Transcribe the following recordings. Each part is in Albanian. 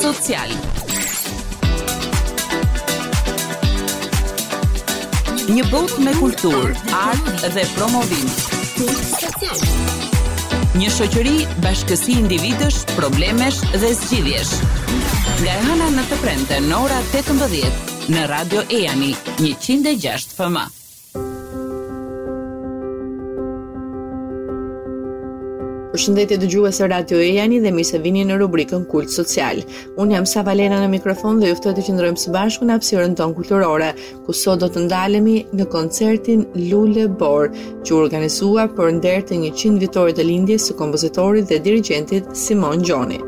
social. Një botë me kulturë, art dhe promovim. Një shoqëri bashkësi individësh, problemesh dhe zgjidhjesh. Nga e hëna në të premte në ora 18 në Radio EANI 106 FM. Përshëndetje dëgjues Radio EANI dhe mirë se vini në rubrikën Kult Social. Unë jam Sava Lena në mikrofon dhe ju ftoj të qëndrojmë së bashku në hapësirën tonë kulturore, ku sot do të ndalemi në koncertin Lule Bor, që u organizua për nder të 100 vjetorit të lindjes së kompozitorit dhe dirigjentit Simon Gjoni.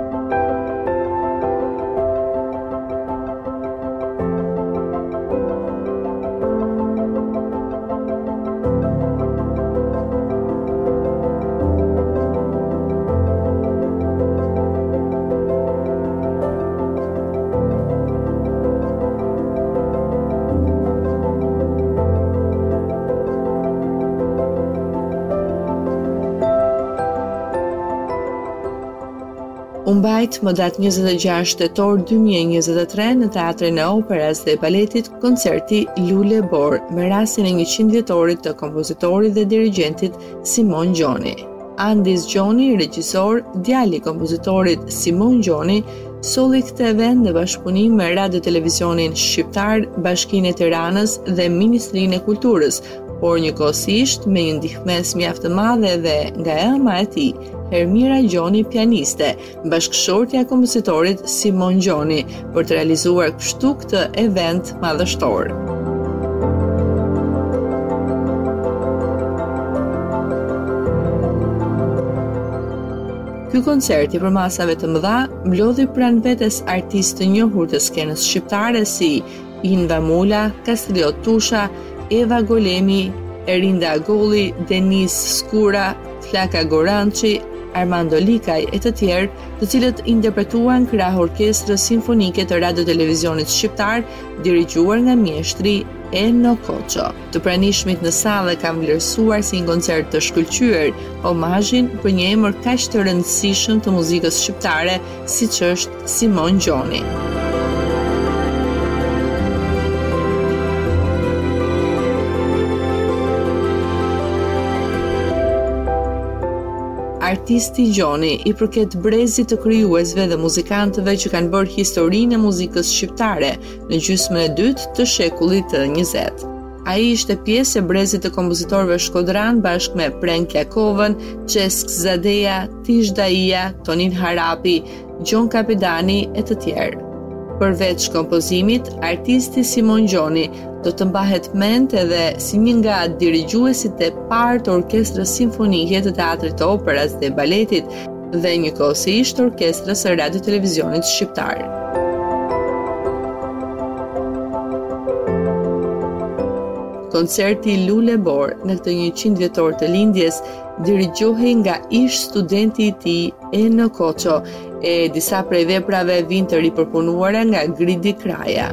Mbajt më datë 26 shtator 2023 në Teatrin e Operës dhe Baletit koncerti Lule Bor me rastin e 100 vjetorit të kompozitorit dhe dirigjentit Simon Gjoni. Andis Gjoni, regjisor, djali i kompozitorit Simon Gjoni, solli këtë event në bashkëpunim me Radio Televizionin Shqiptar, Bashkinë e Tiranës dhe Ministrinë e Kulturës, por njëkohësisht me një ndihmës mjaft të madhe dhe nga ema e tij, Hermira Gjoni, pianiste, bashkëshortja e kompozitorit Simon Gjoni, për të realizuar kështu këtë event madhështor. Ky koncert i përmasave të mëdha mblodhi pranë vetes artistë të njohur të skenës shqiptare si Inva Mula, Kastriot Tusha, Eva Golemi, Erinda Agolli, Denis Skura, Flaka Gorançi, Armando Likaj e të tjerë, të cilët interpretuan krah orkestrës simfonike të Radio Televizionit Shqiptar, dirigjuar nga mjeshtri Eno Koço. Të pranishmit në sallë kanë vlerësuar si një koncert të shkëlqyer omazhin për një emër kaq të rëndësishëm të muzikës shqiptare, siç është Simon Gjoni. Artisti Gjoni i përket brezit të krijuesve dhe muzikantëve që kanë bërë historinë e muzikës shqiptare në gjysmën e dytë të shekullit të 20. Ai ishte pjesë e brezit të kompozitorëve shkodran bashkë me Prenk Jakovën, Cesk Zadeja, Tish Daia, Tonin Harapi, Gjon Kapidani e të tjerë. Përveç kompozimit, artisti Simon Gjoni do të mbahet mend edhe si një nga dirigjuesit e parë të orkestrës simfonike të Teatrit të Operës dhe Baletit dhe njëkohësisht orkestrës së Radio Televizionit Shqiptar. Koncerti Lule Bor në këtë 100 vjetor të lindjes dirigjohej nga ish studenti i tij Eno Koço e disa prej veprave vijnë të ripërpunuara nga Gridi Kraja.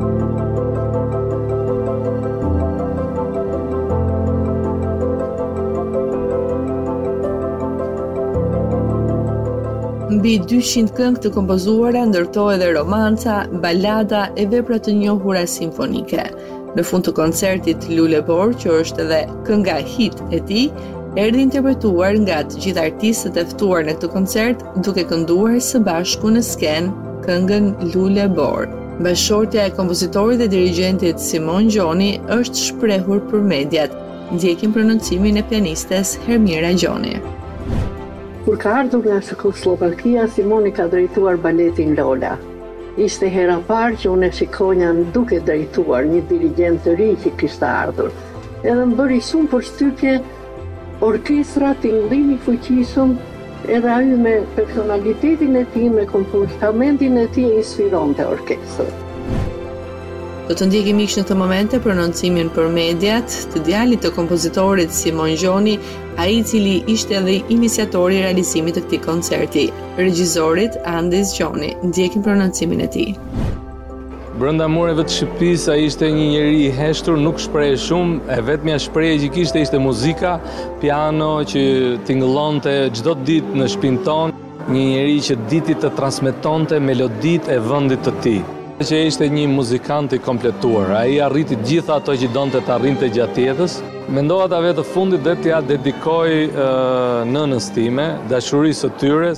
Mbi 200 këngë të kompozuara ndërtoi edhe romanca, balada e vepra të njohura simfonike. Në fund të koncertit Lule Bor, që është edhe kënga hit e tij, erdhi interpretuar nga të gjithë artistët e ftuar në këtë koncert, duke kënduar së bashku në skenë këngën Lule Bor. Bashkëshortja e kompozitorit dhe dirigjentit Simon Gjoni është shprehur për mediat. Ndjekim prononcimin e pianistes Hermira Gjoni. Kur ka ardhur nga Çekoslovakia, Simoni ka drejtuar baletin Lola. Ishte hera parë që unë e shikonja duke drejtuar një dirigjent të ri që kishte ardhur. Edhe më bëri shumë përshtypje orkestra, tingëllimi fuqishëm, edhe ai me personalitetin e tij, me komportamentin e tij inspironte orkestrën. Do të ndjekim miq në këtë momente prononcimin për mediat të djalit të kompozitorit Simon Gjoni, ai i cili ishte edhe iniciatori i realizimit të këtij koncerti, regjisorit Andis Gjoni. Ndjekim prononcimin e tij. Brenda mureve të shtëpisë ai ishte një njeri i heshtur, nuk shprehej shumë, e vetmja shprehje që kishte ishte muzika, piano që tingëllonte çdo ditë në shtëpinë tonë. një njeri që diti të transmetonte meloditë e vendit të tij. Që ishte një muzikant i kompletuar, ai arriti gjitha ato që donte të arrinte gjatë jetës. Mendova ta vetë të fundit dhe t'ja dedikoj nënës time, dashurisë së tyre.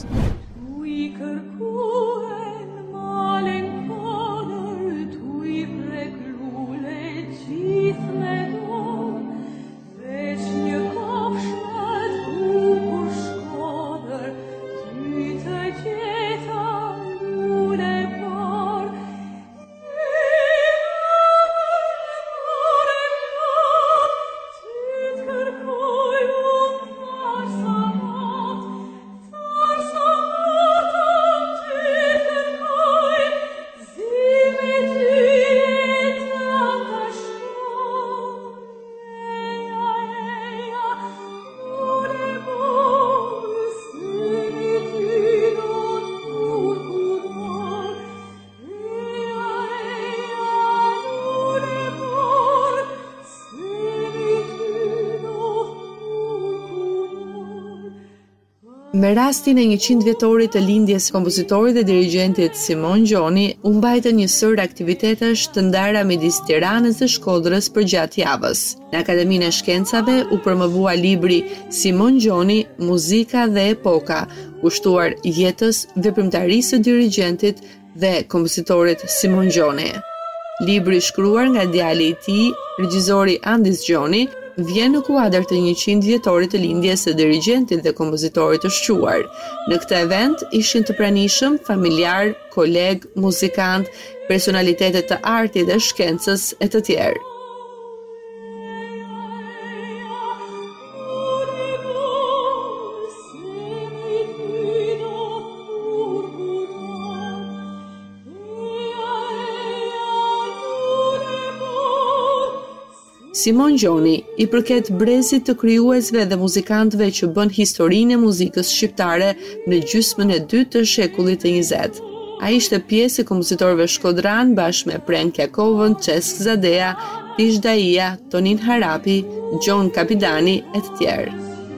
Me rastin e 100 vjetorit të lindjes kompozitorit dhe dirigjentit Simon Gjoni, u mbajtën një sër aktivitetesh të ndara midis Tiranës dhe Shkodrës përgjatë javës. Në Akademinë e Shkencave u promovua libri Simon Gjoni, Muzika dhe Epoka, kushtuar jetës, veprimtarisë së dirigjentit dhe kompozitorit Simon Gjoni. Libri shkruar nga djali i tij, regjizori Andis Gjoni, vjen në kuadër të 100 vjetorit të lindjes së dirigjentit dhe kompozitorit të shquar. Në këtë event ishin të pranishëm familjar, koleg, muzikant, personalitetet të artit dhe shkencës e të tjerë. Simon Gjoni i përket brezit të krijuesve dhe muzikantëve që bën historinë e muzikës shqiptare në gjysmën e dytë të shekullit të 20. Ai ishte pjesë e kompozitorëve shkodran bashkë me Prenk Jakovën, Çesk Zadea, Pish Daia, Tonin Harapi, Gjon Kapidani e të tjerë.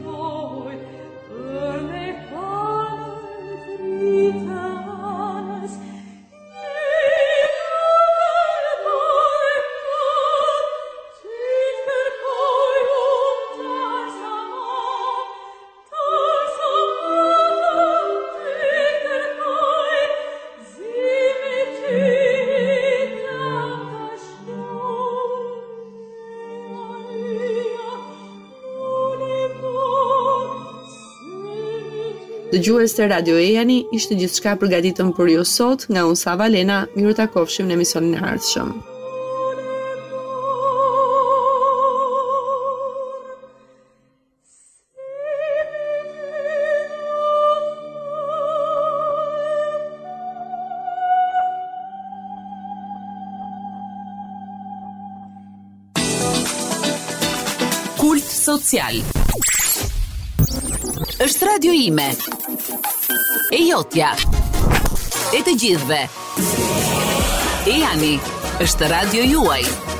Dëgjues të Radio E-ani, ishte gjithçka përgatitëm për ju sot nga unë Sava Lena. Miru takofshim në emisionin e ardhshëm. Kult social. Është radio ime, e jotja, e të gjithëve. E-ani, është radio juaj.